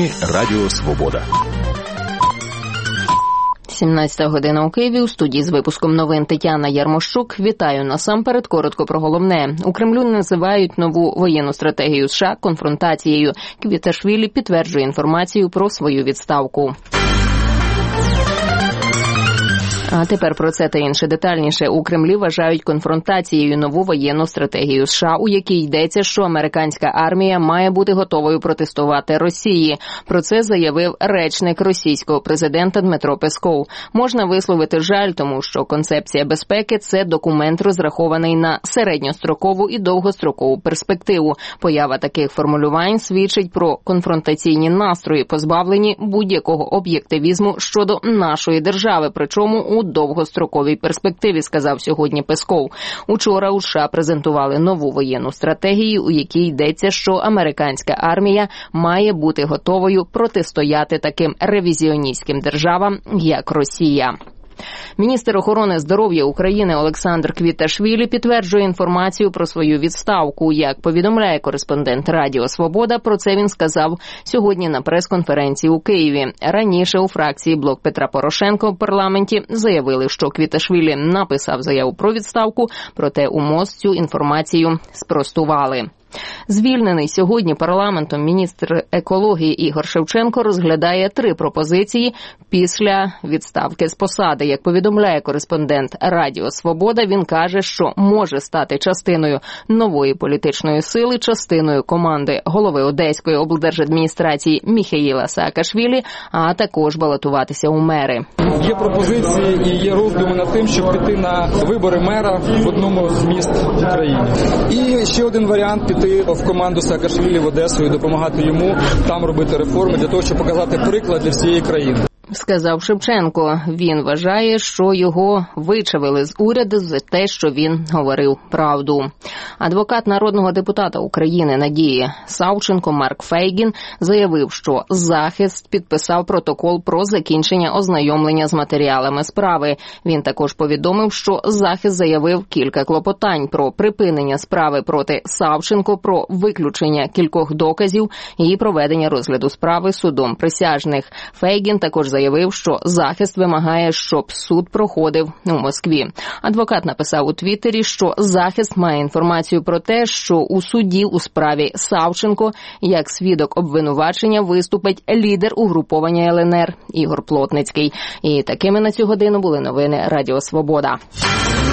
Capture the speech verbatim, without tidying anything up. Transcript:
Новини Радіо Свобода. сімнадцята година у Києві. У студії з випуском новин Тетяна Ярмощук. Вітаю. Насамперед коротко про головне. У Кремлю називають нову воєнну стратегію США конфронтацією. Квіташвілі підтверджує інформацію про свою відставку. А тепер про це та інше детальніше. У Кремлі вважають конфронтацією нову воєнну стратегію США, у якій йдеться, що американська армія має бути готовою протестувати Росії. Про це заявив речник російського президента Дмитро Песков. Можна висловити жаль, тому що концепція безпеки – це документ, розрахований на середньострокову і довгострокову перспективу. Поява таких формулювань свідчить про конфронтаційні настрої, позбавлені будь-якого об'єктивізму щодо нашої держави, причому у довгостроковій перспективі, сказав сьогодні Песков. Учора у США презентували нову воєнну стратегію, у якій йдеться, що американська армія має бути готовою протистояти таким ревізіоністським державам, як Росія. Міністр охорони здоров'я України Олександр Квіташвілі підтверджує інформацію про свою відставку. Як повідомляє кореспондент Радіо Свобода, про це він сказав сьогодні на прес-конференції у Києві. Раніше у фракції «Блок Петра Порошенка» в парламенті заявили, що Квіташвілі написав заяву про відставку, проте у МОЗ цю інформацію спростували. Звільнений сьогодні парламентом міністр екології Ігор Шевченко розглядає три пропозиції після відставки з посади. Як повідомляє кореспондент Радіо Свобода, він каже, що може стати частиною нової політичної сили, частиною команди голови Одеської облдержадміністрації Міхеїла Саакашвілі, а також балотуватися у мери. Є пропозиції і є роздуми над тим, щоб піти на вибори мера в одному з міст України. І ще один варіант – піти в команду Саакашвілі в Одесу і допомагати йому там робити реформи для того, щоб показати приклад для всієї країни. Сказав Шевченко. Він вважає, що його вичавили з уряду за те, що він говорив правду. Адвокат народного депутата України Надії Савченко Марк Фейгін заявив, що захист підписав протокол про закінчення ознайомлення з матеріалами справи. Він також повідомив, що захист заявив кілька клопотань про припинення справи проти Савченко, про виключення кількох доказів і проведення розгляду справи судом присяжних. Фейгін також заявив, що захист вимагає, щоб суд проходив у Москві. Адвокат написав у Твіттері, що захист має інформацію про те, що у суді у справі Савченко як свідок обвинувачення виступить лідер угруповання ЛНР Ігор Плотницький. І такими на цю годину були новини Радіо Свобода.